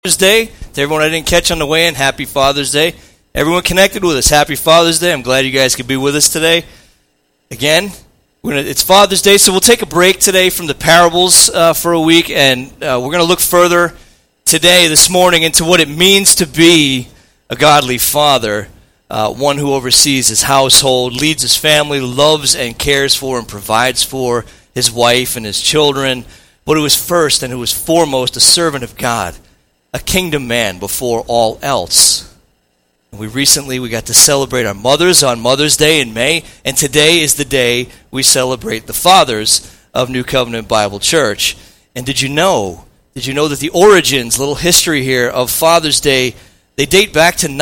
Father's Day. To everyone I didn't catch on the way in, happy Father's Day. Everyone connected with us, happy Father's Day. I'm glad you guys could be with us today. Again, it's Father's Day, so we'll take a break today from the parables for a week, and we're going to look further today, this morning, into what it means to be a godly father, one who oversees his household, leads his family, loves and cares for and provides for his wife and his children, but who is first and who is foremost a servant of God, a kingdom man before all else. And we got to celebrate our mothers on Mother's Day in May, and today is the day we celebrate the fathers of New Covenant Bible Church. And did you know that the origins, little history here, of Father's Day, they date back to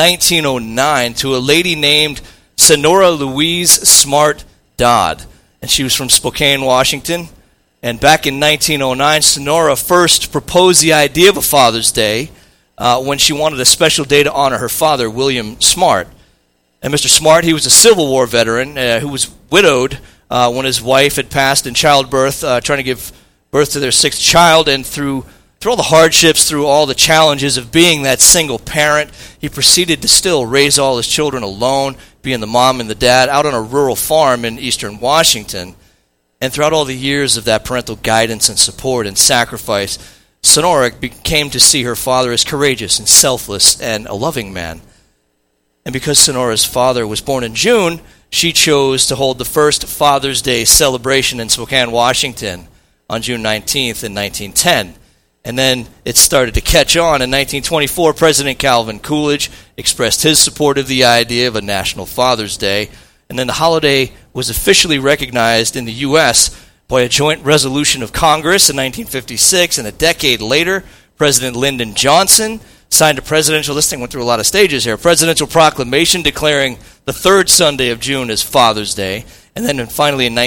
1909 to a lady named Sonora Louise Smart Dodd. And she was from Spokane, Washington. And back in 1909, Sonora first proposed the idea of a Father's Day when she wanted a special day to honor her father, William Smart. And Mr. Smart, he was a Civil War veteran who was widowed when his wife had passed in childbirth, trying to give birth to their sixth child. And through all the hardships, through all the challenges of being that single parent, he proceeded to still raise all his children alone, being the mom and the dad, out on a rural farm in eastern Washington. And throughout all the years of that parental guidance and support and sacrifice, Sonora came to see her father as courageous and selfless and a loving man. And because Sonora's father was born in June, she chose to hold the first Father's Day celebration in Spokane, Washington on June 19th in 1910. And then it started to catch on. In 1924, President Calvin Coolidge expressed his support of the idea of a National Father's Day. And then the holiday was officially recognized in the U.S. by a joint resolution of Congress in 1956, and a decade later, President Lyndon Johnson signed a presidential, this thing went through a lot of stages here, presidential proclamation declaring the third Sunday of June as Father's Day. And then finally in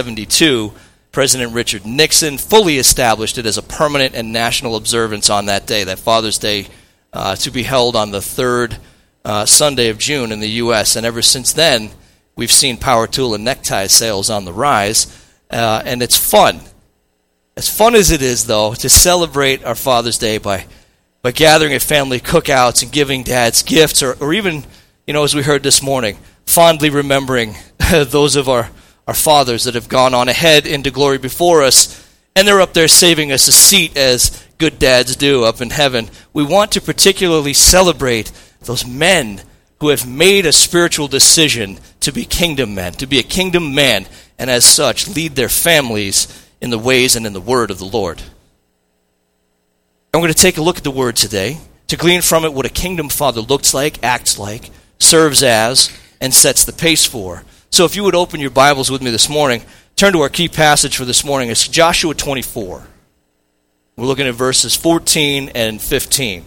1972, President Richard Nixon fully established it as a permanent and national observance on that day, that Father's Day, to be held on the third Sunday of June in the U.S. And ever since then, we've seen power tool and necktie sales on the rise, and it's fun. As fun as it is, though, to celebrate our Father's Day by gathering at family cookouts and giving dads gifts, or even, as we heard this morning, fondly remembering those of our fathers that have gone on ahead into glory before us, and they're up there saving us a seat as good dads do up in heaven. We want to particularly celebrate those men who have made a spiritual decision to be kingdom men, to be a kingdom man, and as such lead their families in the ways and in the word of the Lord. I'm going to take a look at the word today to glean from it what a kingdom father looks like, acts like, serves as, and sets the pace for. So if you would open your Bibles with me this morning, turn to our key passage for this morning. It's Joshua 24. We're looking at verses 14 and 15.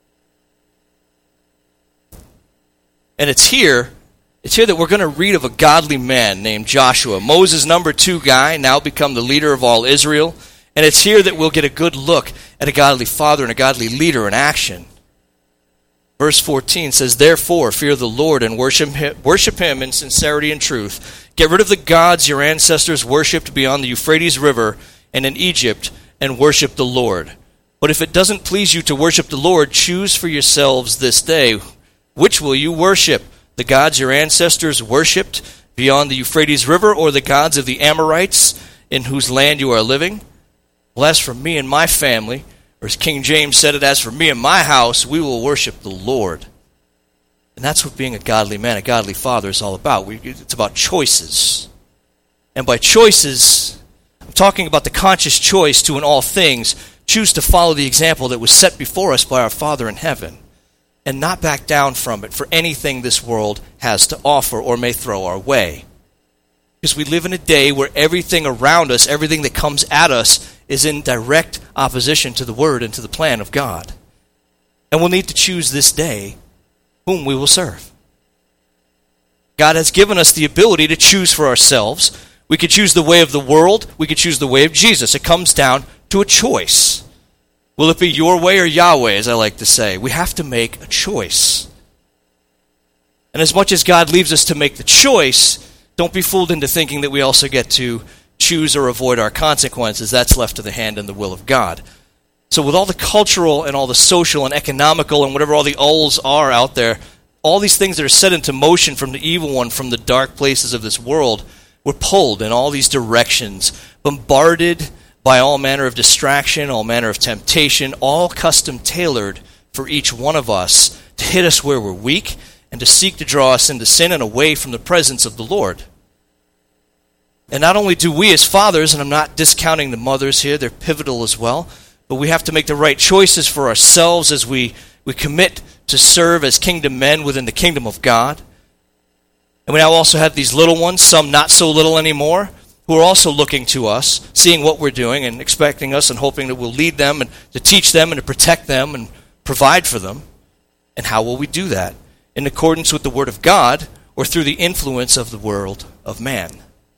And it's here that we're going to read of a godly man named Joshua, Moses' number 2 guy, now become the leader of all Israel. And it's here that we'll get a good look at a godly father and a godly leader in action. Verse 14 says, "Therefore fear the Lord and worship him in sincerity and truth. Get rid of the gods your ancestors worshipped beyond the Euphrates River and in Egypt, and worship the Lord. But if it doesn't please you to worship the Lord, choose for yourselves this day, which will you worship? The gods your ancestors worshipped beyond the Euphrates River, or the gods of the Amorites in whose land you are living? Well, as for me and my family," or as King James said it, "as for me and my house, we will worship the Lord." And that's what being a godly man, a godly father is all about. It's about choices. And by choices, I'm talking about the conscious choice to, in all things, choose to follow the example that was set before us by our Father in heaven, and not back down from it for anything this world has to offer or may throw our way. Because we live in a day where everything around us, everything that comes at us, is in direct opposition to the Word and to the plan of God. And we'll need to choose this day whom we will serve. God has given us the ability to choose for ourselves. We could choose the way of the world. We could choose the way of Jesus. It comes down to a choice. Will it be your way or Yahweh, as I like to say? We have to make a choice. And as much as God leaves us to make the choice, don't be fooled into thinking that we also get to choose or avoid our consequences. That's left to the hand and the will of God. So with all the cultural and all the social and economical and whatever all the ulls are out there, all these things that are set into motion from the evil one, from the dark places of this world, we're pulled in all these directions, bombarded by all manner of distraction, all manner of temptation, all custom tailored for each one of us to hit us where we're weak and to seek to draw us into sin and away from the presence of the Lord. And not only do we as fathers, and I'm not discounting the mothers here, they're pivotal as well, but we have to make the right choices for ourselves as we commit to serve as kingdom men within the kingdom of God. And we now also have these little ones, some not so little anymore, who are also looking to us, seeing what we're doing and expecting us and hoping that we'll lead them and to teach them and to protect them and provide for them. And how will we do that? In accordance with the Word of God or through the influence of the world of man?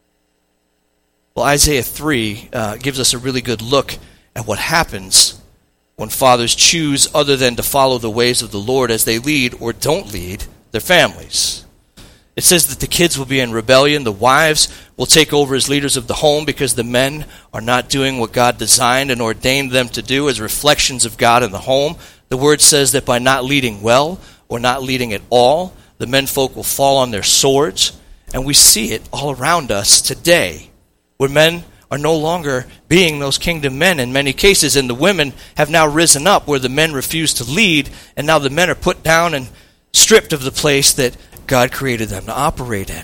Well, Isaiah 3 gives us a really good look at what happens when fathers choose other than to follow the ways of the Lord as they lead or don't lead their families. It says that the kids will be in rebellion, the wives will take over as leaders of the home because the men are not doing what God designed and ordained them to do as reflections of God in the home. The word says that by not leading well or not leading at all, the menfolk will fall on their swords. And we see it all around us today, where men are no longer being those kingdom men in many cases, and the women have now risen up where the men refuse to lead, and now the men are put down and stripped of the place that God created them to operate in.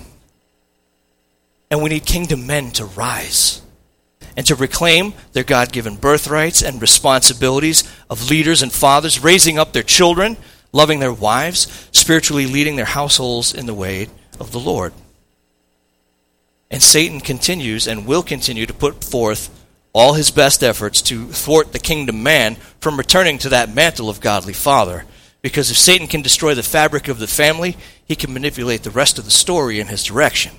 And we need kingdom men to rise and to reclaim their God-given birthrights and responsibilities of leaders and fathers, raising up their children, loving their wives, spiritually leading their households in the way of the Lord. And Satan continues and will continue to put forth all his best efforts to thwart the kingdom man from returning to that mantle of godly father. Because if Satan can destroy the fabric of the family, he can manipulate the rest of the story in his direction.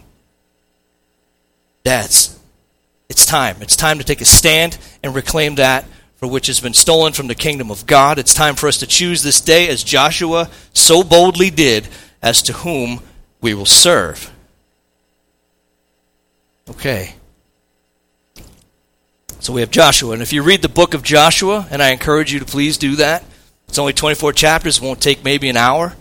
Dads, it's time. It's time to take a stand and reclaim that for which has been stolen from the kingdom of God. It's time for us to choose this day, as Joshua so boldly did, as to whom we will serve. Okay. So we have Joshua. And if you read the book of Joshua, and I encourage you to please do that, it's only 24 chapters. It won't take maybe an hour.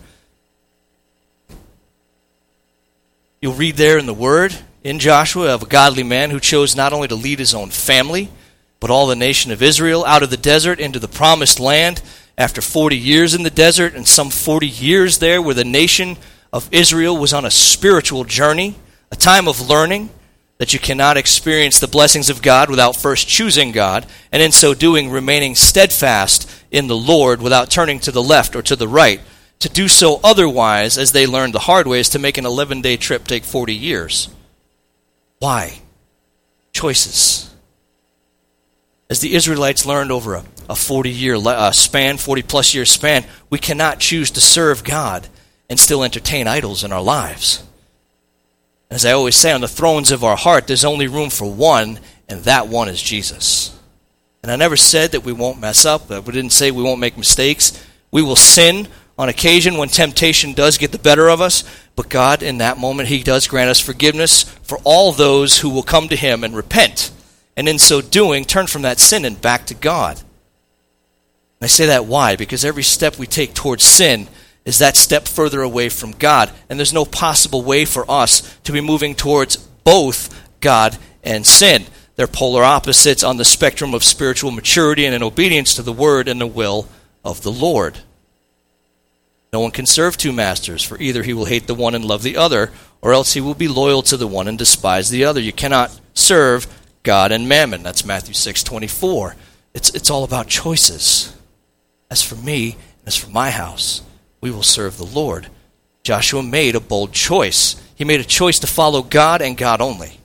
You'll read there in the Word, in Joshua, of a godly man who chose not only to lead his own family, but all the nation of Israel out of the desert into the promised land after 40 years in the desert and some 40 years there where the nation of Israel was on a spiritual journey, a time of learning that you cannot experience the blessings of God without first choosing God, and in so doing remaining steadfast in the Lord without turning to the left or to the right. To do so otherwise, as they learned the hard way, is to make an 11-day trip take 40 years. Why? Choices. As the Israelites learned over a 40-year span, 40-plus year span, we cannot choose to serve God and still entertain idols in our lives. As I always say, on the thrones of our heart, there's only room for one, and that one is Jesus. And I never said that we won't mess up. We didn't say we won't make mistakes. We will sin on occasion when temptation does get the better of us. But God, in that moment, He does grant us forgiveness for all those who will come to Him and repent. And in so doing, turn from that sin and back to God. And I say that why? Because every step we take towards sin is that step further away from God. And there's no possible way for us to be moving towards both God and sin. They're polar opposites on the spectrum of spiritual maturity and in obedience to the word and the will of the Lord. No one can serve two masters, for either he will hate the one and love the other, or else he will be loyal to the one and despise the other. You cannot serve God and mammon. That's Matthew 6:24. It's all about choices. As for me, as for my house, we will serve the Lord. Joshua made a bold choice. He made a choice to follow God and God only.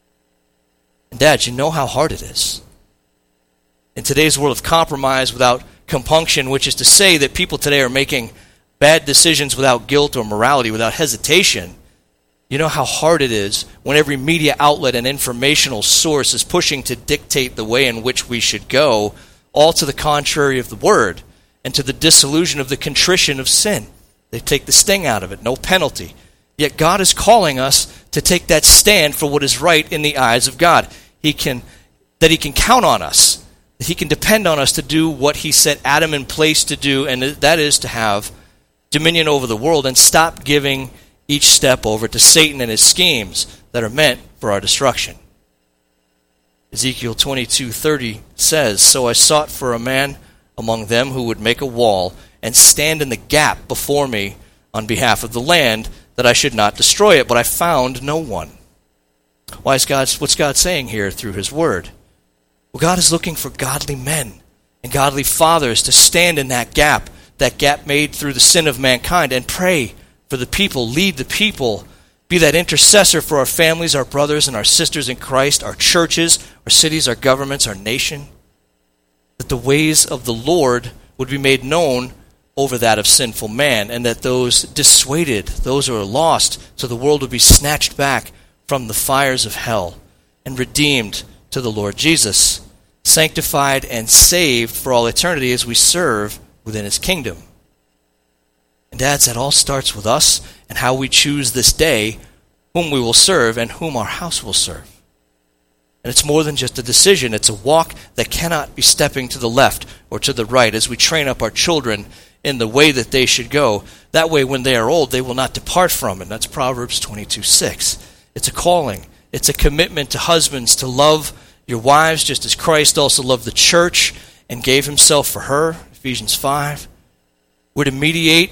And Dad, you know how hard it is. In today's world of compromise without compunction, which is to say that people today are making bad decisions without guilt or morality, without hesitation, you know how hard it is when every media outlet and informational source is pushing to dictate the way in which we should go, all to the contrary of the word, and to the disillusion of the contrition of sin. They take the sting out of it, no penalty. Yet God is calling us to take that stand for what is right in the eyes of God. He can count on us, that he can depend on us to do what he set Adam in place to do, and that is to have dominion over the world and stop giving each step over to Satan and his schemes that are meant for our destruction. Ezekiel 22:30 says, "So I sought for a man among them who would make a wall and stand in the gap before me on behalf of the land, that I should not destroy it, but I found no one." What's God saying here through his word? Well, God is looking for godly men and godly fathers to stand in that gap made through the sin of mankind, and pray for the people, lead the people, be that intercessor for our families, our brothers and our sisters in Christ, our churches, our cities, our governments, our nation, that the ways of the Lord would be made known over that of sinful man, and that those dissuaded, those who are lost to the world, would be snatched back from the fires of hell and redeemed to the Lord Jesus, sanctified and saved for all eternity as we serve within his kingdom. And dads, that all starts with us and how we choose this day whom we will serve and whom our house will serve. And it's more than just a decision. It's a walk that cannot be stepping to the left or to the right as we train up our children in the way that they should go. That way, when they are old, they will not depart from it. That's Proverbs 22:6. It's a calling. It's a commitment to husbands to love your wives just as Christ also loved the church and gave himself for her, Ephesians 5. We're to meditate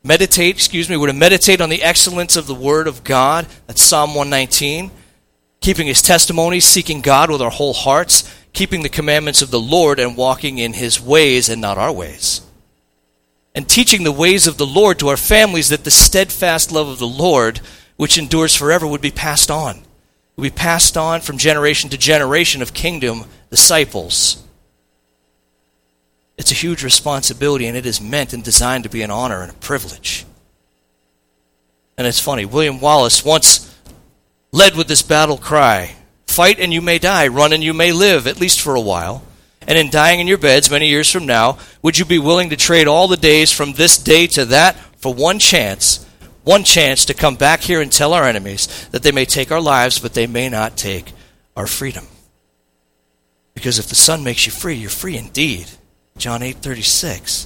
on the excellence of the Word of God, that's Psalm 119, keeping his testimonies, seeking God with our whole hearts, keeping the commandments of the Lord and walking in his ways and not our ways. And teaching the ways of the Lord to our families, that the steadfast love of the Lord, which endures forever, would be passed on. It would be passed on from generation to generation of kingdom disciples. It's a huge responsibility, and it is meant and designed to be an honor and a privilege. And it's funny, William Wallace once led with this battle cry, "Fight and you may die, run and you may live, at least for a while. And in dying in your beds many years from now, would you be willing to trade all the days from this day to that for one chance to come back here and tell our enemies that they may take our lives, but they may not take our freedom? Because if the Son makes you free, you're free indeed." John 8:36.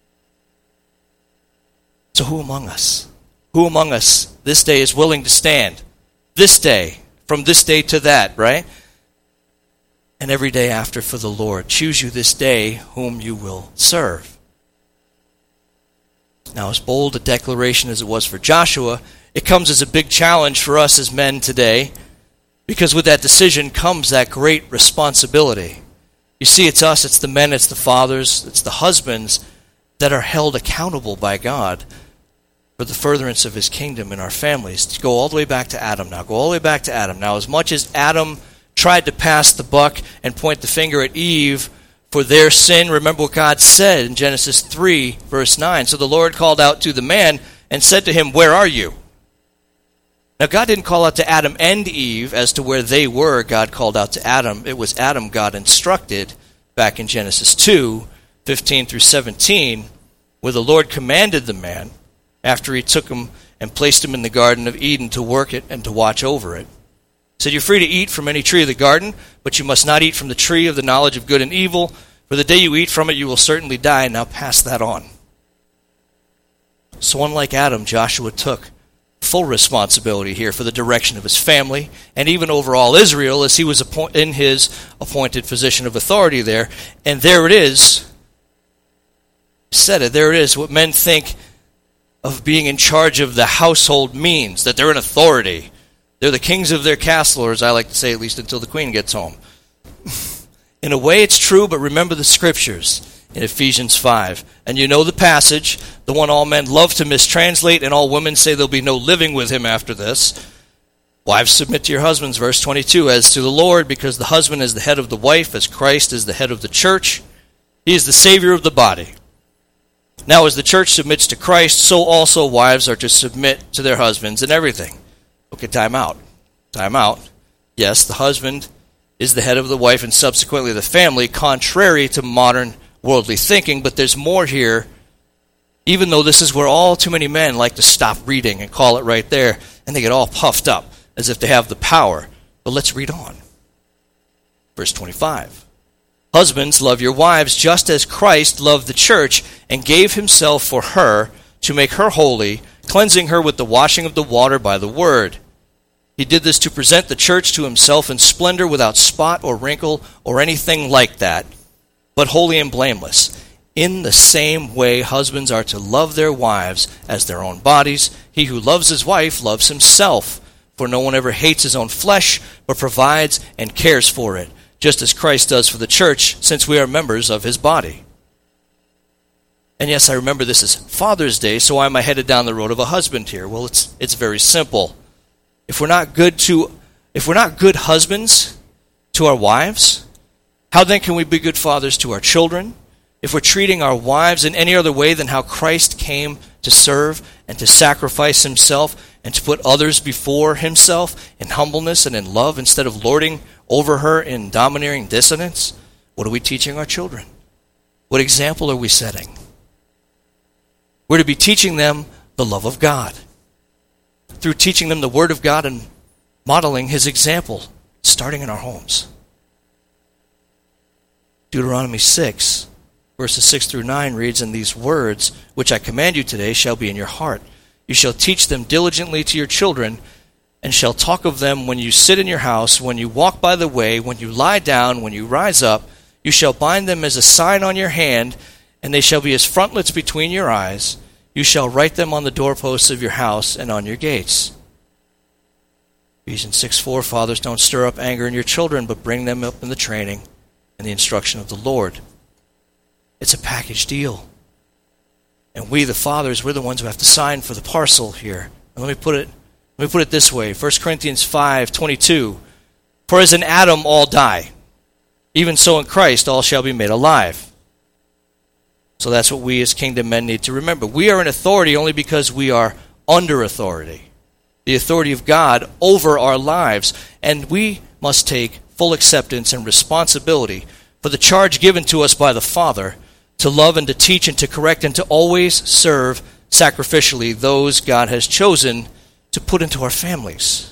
So who among us? Who among us this day is willing to stand? This day, from this day to that, right? And every day after for the Lord. Choose you this day whom you will serve. Now, as bold a declaration as it was for Joshua, it comes as a big challenge for us as men today, because with that decision comes that great responsibility. You see, it's us, it's the men, it's the fathers, it's the husbands that are held accountable by God for the furtherance of his kingdom in our families. To go all the way back to Adam now. Go all the way back to Adam. Now, as much as Adam tried to pass the buck and point the finger at Eve for their sin, remember what God said in Genesis 3, verse 9. "So the Lord called out to the man and said to him, 'Where are you?'" Now, God didn't call out to Adam and Eve as to where they were. God called out to Adam. It was Adam God instructed back in Genesis 2, 15 through 17, where the Lord commanded the man, after he took him and placed him in the Garden of Eden to work it and to watch over it. He said, "You're free to eat from any tree of the garden, but you must not eat from the tree of the knowledge of good and evil, for the day you eat from it you will certainly die." Now pass that on. So unlike Adam, Joshua took full responsibility here for the direction of his family, and even over all Israel, as he was in his appointed position of authority there. And there it is. There it is, what men think of being in charge of the household means, that they're an authority. They're the kings of their castle, or as I like to say, at least until the queen gets home. In a way it's true, but remember the scriptures in Ephesians 5. And you know the passage, the one all men love to mistranslate, and all women say there'll be no living with him after this. "Wives, submit to your husbands," verse 22, "as to the Lord, because the husband is the head of the wife, as Christ is the head of the church. He is the Savior of the body. Now as the church submits to Christ, so also wives are to submit to their husbands in everything." Okay, time out. Yes, the husband is the head of the wife and subsequently the family, contrary to modern worldly thinking, but there's more here, even though this is where all too many men like to stop reading and call it right there, and they get all puffed up as if they have the power. But let's read on. Verse 25. Husbands, love your wives just as Christ loved the church and gave himself for her to make her holy, cleansing her with the washing of the water by the word. He did this to present the church to himself in splendor, without spot or wrinkle or anything like that, but holy and blameless. In the same way, husbands are to love their wives as their own bodies. He who loves his wife loves himself, for no one ever hates his own flesh, but provides and cares for it, just as Christ does for the church, since we are members of his body. And yes, I remember this is Father's Day, so why am I headed down the road of a husband here? Well, it's very simple. If we're not good husbands to our wives, how then can we be good fathers to our children? If we're treating our wives in any other way than how Christ came to serve and to sacrifice himself and to put others before himself in humbleness and in love instead of lording over her in domineering dissonance, what are we teaching our children? What example are we setting? We're to be teaching them the love of God through teaching them the Word of God and modeling his example, starting in our homes. Deuteronomy 6, verses 6 through 9 reads, "And these words, which I command you today, shall be in your heart. You shall teach them diligently to your children, and shall talk of them when you sit in your house, when you walk by the way, when you lie down, when you rise up. You shall bind them as a sign on your hand, and they shall be as frontlets between your eyes. You shall write them on the doorposts of your house and on your gates." Ephesians 6:4, "Fathers, don't stir up anger in your children, but bring them up in the training and the instruction of the Lord." It's a package deal. And we, the fathers, we're the ones who have to sign for the parcel here. And let me put it this way. 1 Corinthians 5:22, "For as in Adam all die, even so in Christ all shall be made alive." So that's what we as kingdom men need to remember. We are in authority only because we are under authority, the authority of God over our lives. And we must take full acceptance and responsibility for the charge given to us by the Father to love and to teach and to correct and to always serve sacrificially those God has chosen to put into our families.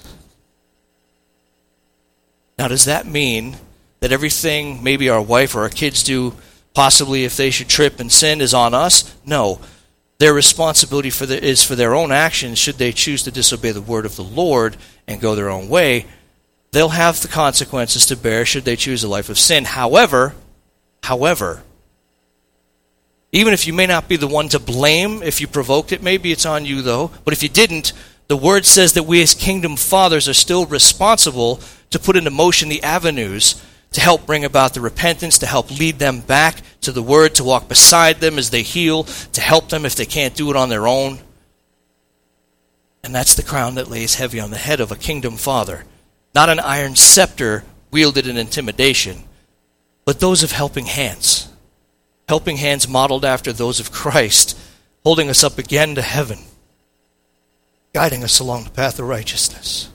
Now, does that mean that everything maybe our wife or our kids do, possibly if they should trip and sin, is on us? No. Their responsibility is for their own actions. Should they choose to disobey the word of the Lord and go their own way, they'll have the consequences to bear should they choose a life of sin. However, even if you may not be the one to blame if you provoked it, maybe it's on you though, but if you didn't, the word says that we as kingdom fathers are still responsible to put into motion the avenues to help bring about the repentance, to help lead them back to the word, to walk beside them as they heal, to help them if they can't do it on their own. And that's the crown that lays heavy on the head of a kingdom father. Not an iron scepter wielded in intimidation, but those of helping hands. Helping hands modeled after those of Christ, holding us up again to heaven, guiding us along the path of righteousness.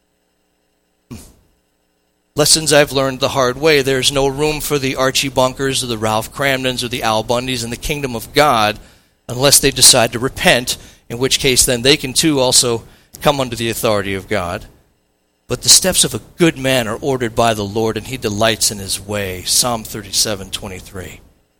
Lessons I've learned the hard way. There's no room for the Archie Bunkers or the Ralph Cramdens or the Al Bundys in the kingdom of God unless they decide to repent, in which case then they can too also come under the authority of God. But the steps of a good man are ordered by the Lord, and he delights in his way. Psalm 37:23.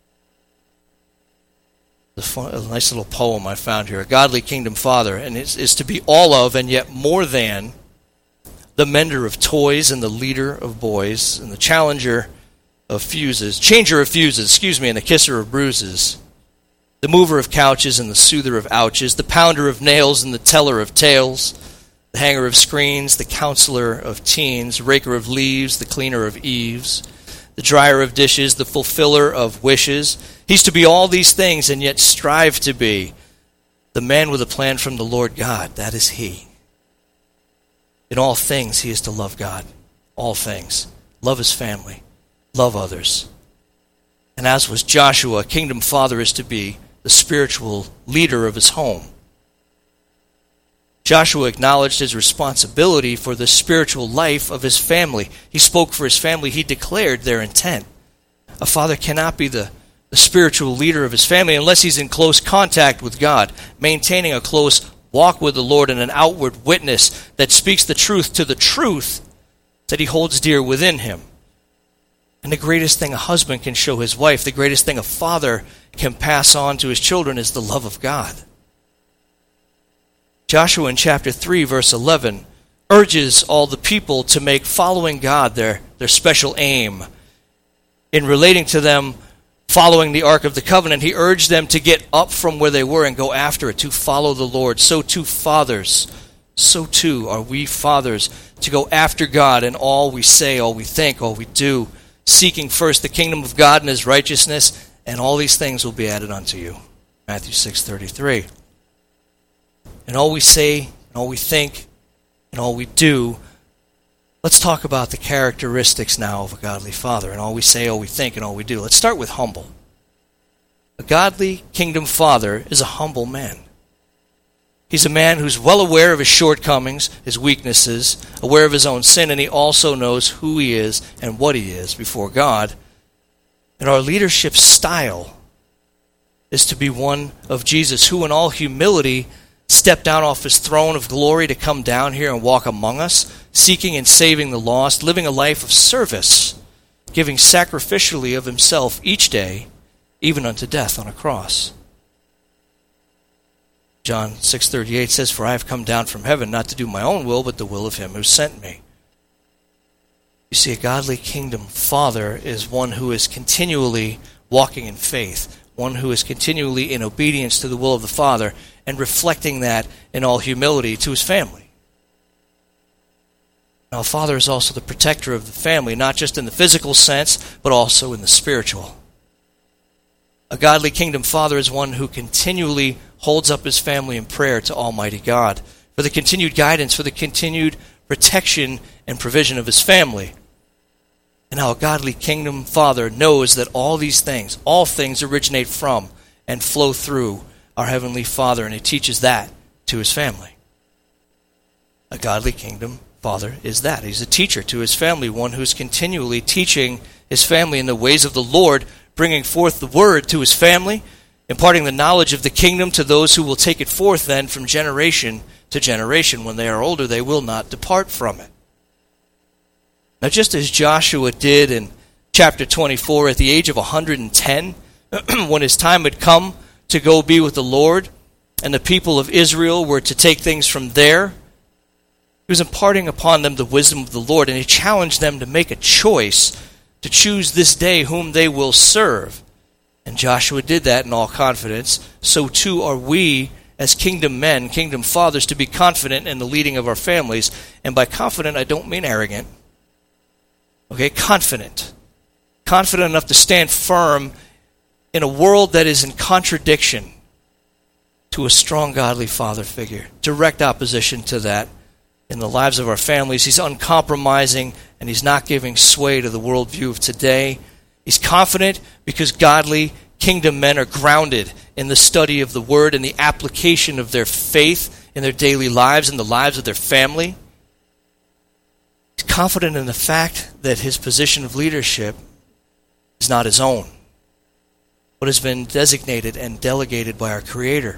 A nice little poem I found here. A godly kingdom father, and is to be all of and yet more than the mender of toys and the leader of boys and the changer of fuses, and the kisser of bruises, the mover of couches and the soother of ouches, the pounder of nails and the teller of tales, the hanger of screens, the counselor of teens, raker of leaves, the cleaner of eaves, the dryer of dishes, the fulfiller of wishes. He's to be all these things and yet strive to be the man with a plan from the Lord God. That is he. In all things, he is to love God. All things. Love his family. Love others. And as was Joshua, a kingdom father is to be the spiritual leader of his home. Joshua acknowledged his responsibility for the spiritual life of his family. He spoke for his family. He declared their intent. A father cannot be the spiritual leader of his family unless he's in close contact with God, maintaining a close walk with the Lord and an outward witness that speaks the truth to the truth that he holds dear within him. And the greatest thing a husband can show his wife, the greatest thing a father can pass on to his children is the love of God. Joshua in chapter 3, verse 11, urges all the people to make following God their special aim. In relating to them following the Ark of the Covenant, he urged them to get up from where they were and go after it, to follow the Lord. So too, fathers, so too are we fathers, to go after God in all we say, all we think, all we do, seeking first the kingdom of God and his righteousness, and all these things will be added unto you. Matthew 6:33. And all we say, and all we think, and all we do, let's talk about the characteristics now of a godly father, and all we say, all we think, and all we do. Let's start with humble. A godly kingdom father is a humble man. He's a man who's well aware of his shortcomings, his weaknesses, aware of his own sin, and he also knows who he is and what he is before God. And our leadership style is to be one of Jesus, who in all humility stepped down off his throne of glory to come down here and walk among us, seeking and saving the lost, living a life of service, giving sacrificially of himself each day, even unto death on a cross. John 6:38 says, "For I have come down from heaven not to do my own will, but the will of him who sent me." You see, a godly kingdom father is one who is continually walking in faith, one who is continually in obedience to the will of the Father, and reflecting that in all humility to his family. Now, a father is also the protector of the family, not just in the physical sense, but also in the spiritual. A godly kingdom father is one who continually holds up his family in prayer to Almighty God for the continued guidance, for the continued protection and provision of his family. And how a godly kingdom father knows that all these things, all things originate from and flow through our Heavenly Father, and he teaches that to his family. A godly kingdom father is that. He's a teacher to his family, one who's continually teaching his family in the ways of the Lord, bringing forth the word to his family, imparting the knowledge of the kingdom to those who will take it forth then from generation to generation. When they are older, they will not depart from it. Now, just as Joshua did in chapter 24 at the age of 110, when his time had come to go be with the Lord, and the people of Israel were to take things from there, he was imparting upon them the wisdom of the Lord, and he challenged them to make a choice to choose this day whom they will serve. And Joshua did that in all confidence. So too are we as kingdom men, kingdom fathers, to be confident in the leading of our families. And by confident, I don't mean arrogant. Okay, confident. Confident enough to stand firm in a world that is in contradiction to a strong godly father figure. Direct opposition to that in the lives of our families. He's uncompromising, and he's not giving sway to the worldview of today. He's confident because godly kingdom men are grounded in the study of the Word and the application of their faith in their daily lives and the lives of their family. He's confident in the fact that his position of leadership is not his own, but has been designated and delegated by our Creator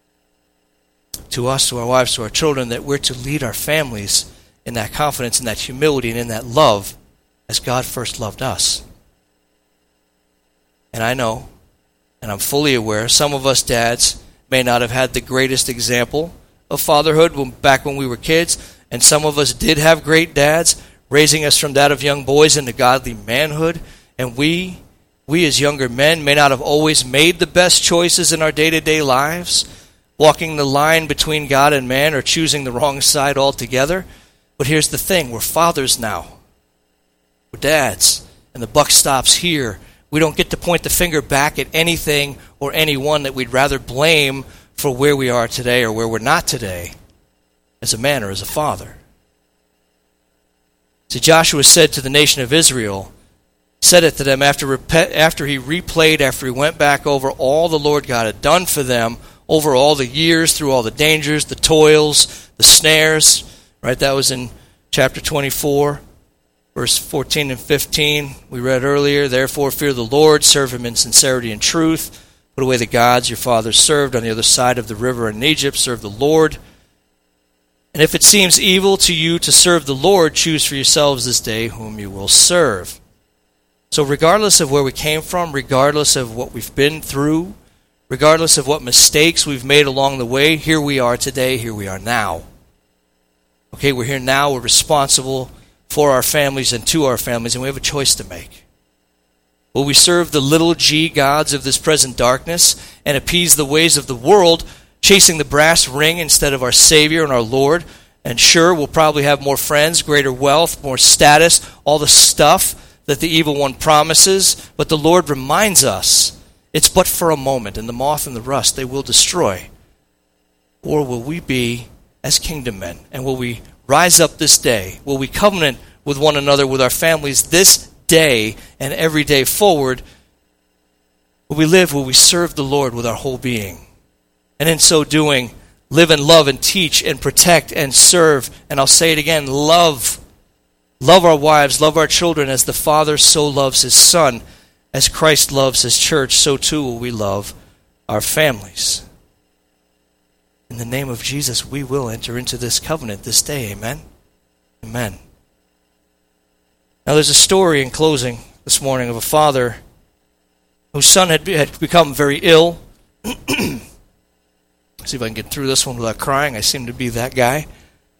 to us, to our wives, to our children, that we're to lead our families in that confidence, in that humility, and in that love as God first loved us. And I know, and I'm fully aware, some of us dads may not have had the greatest example of fatherhood back when we were kids, and some of us did have great dads raising us from that of young boys into godly manhood, and we as younger men may not have always made the best choices in our day-to-day lives, walking the line between God and man or choosing the wrong side altogether. But here's the thing, we're fathers now. We're dads, and the buck stops here. We don't get to point the finger back at anything or anyone that we'd rather blame for where we are today or where we're not today as a man or as a father. See, Joshua said to the nation of Israel, said it to them after he replayed, after he went back over all the Lord God had done for them, over all the years, through all the dangers, the toils, the snares, right? That was in chapter 24, verse 14 and 15. We read earlier, "Therefore fear the Lord, serve him in sincerity and truth. Put away the gods your fathers served on the other side of the river in Egypt. Serve the Lord. And if it seems evil to you to serve the Lord, choose for yourselves this day whom you will serve." So regardless of where we came from, regardless of what we've been through, regardless of what mistakes we've made along the way, here we are today, here we are now. Okay, we're here now, we're responsible for our families and to our families, and we have a choice to make. Will we serve the little g gods of this present darkness and appease the ways of the world, chasing the brass ring instead of our Savior and our Lord? And sure, we'll probably have more friends, greater wealth, more status, all the stuff that the evil one promises. But the Lord reminds us, it's but for a moment, and the moth and the rust they will destroy. Or will we be as kingdom men? And will we rise up this day? Will we covenant with one another, with our families this day and every day forward? Will we live, will we serve the Lord with our whole being? And in so doing, live and love and teach and protect and serve. And I'll say it again, love. Love our wives, love our children as the Father so loves his Son. As Christ loves his church, so too will we love our families. In the name of Jesus, we will enter into this covenant this day. Amen? Amen. Now there's a story in closing this morning of a father whose son had become very ill. See if I can get through this one without crying. I seem to be that guy.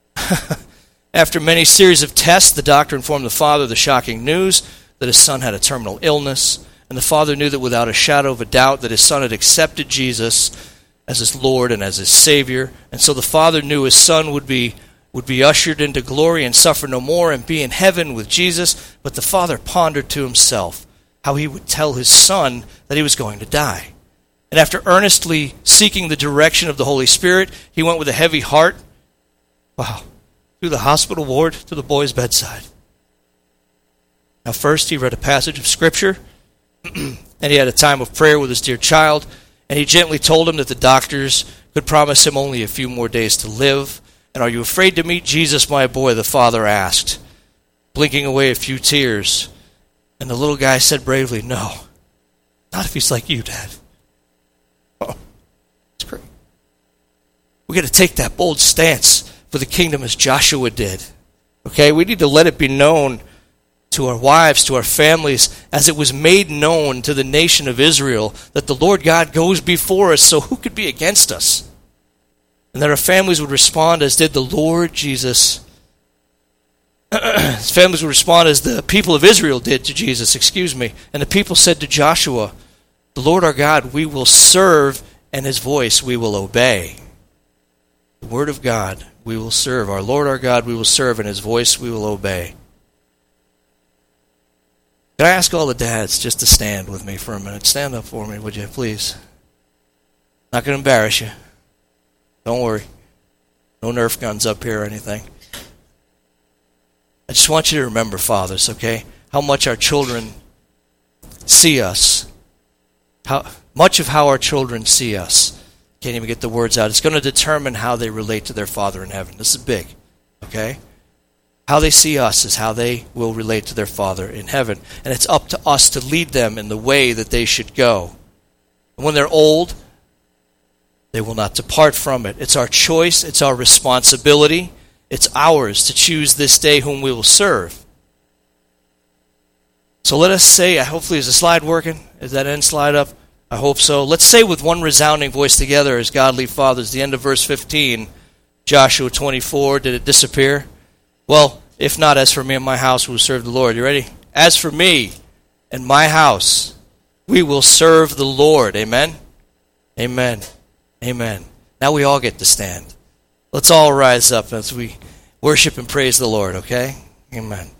After many series of tests, the doctor informed the father the shocking news that his son had a terminal illness. And the father knew that without a shadow of a doubt that his son had accepted Jesus as his Lord and as his Savior. And so the father knew his son would be ushered into glory and suffer no more and be in heaven with Jesus. But the father pondered to himself how he would tell his son that he was going to die. And after earnestly seeking the direction of the Holy Spirit, he went with a heavy heart, through the hospital ward to the boy's bedside. Now first he read a passage of Scripture, and he had a time of prayer with his dear child, and he gently told him that the doctors could promise him only a few more days to live. And are you afraid to meet Jesus, my boy? The father asked, blinking away a few tears. And the little guy said bravely, no, not if he's like you, Dad. Oh, it's great. We got to take that bold stance for the kingdom as Joshua did. Okay, we need to let it be known to our wives, to our families, as it was made known to the nation of Israel, that the Lord God goes before us, so who could be against us? And that our families would respond as did the Lord Jesus. His families would respond as the people of Israel did to Jesus, And the people said to Joshua, the Lord our God we will serve, and his voice we will obey. The word of God we will serve. Our Lord our God we will serve, and his voice we will obey. Could I ask all the dads just to stand with me for a minute? Stand up for me, would you, please? Not going to embarrass you. Don't worry. No Nerf guns up here or anything. I just want you to remember, fathers, okay, how much our children see us. Much of how our children see us. Can't even get the words out. It's going to determine how they relate to their Father in heaven. This is big, okay? How they see us is how they will relate to their Father in heaven. And it's up to us to lead them in the way that they should go. And when they're old, they will not depart from it. It's our choice. It's our responsibility. It's ours to choose this day whom we will serve. So let us say, hopefully is the slide working? Is that end slide up? I hope so. Let's say with one resounding voice together as godly fathers, the end of verse 15, Joshua 24, did it disappear? Well, if not, as for me and my house, we will serve the Lord. You ready? As for me and my house, we will serve the Lord. Amen? Amen. Amen. Now we all get to stand. Let's all rise up as we worship and praise the Lord, okay? Amen.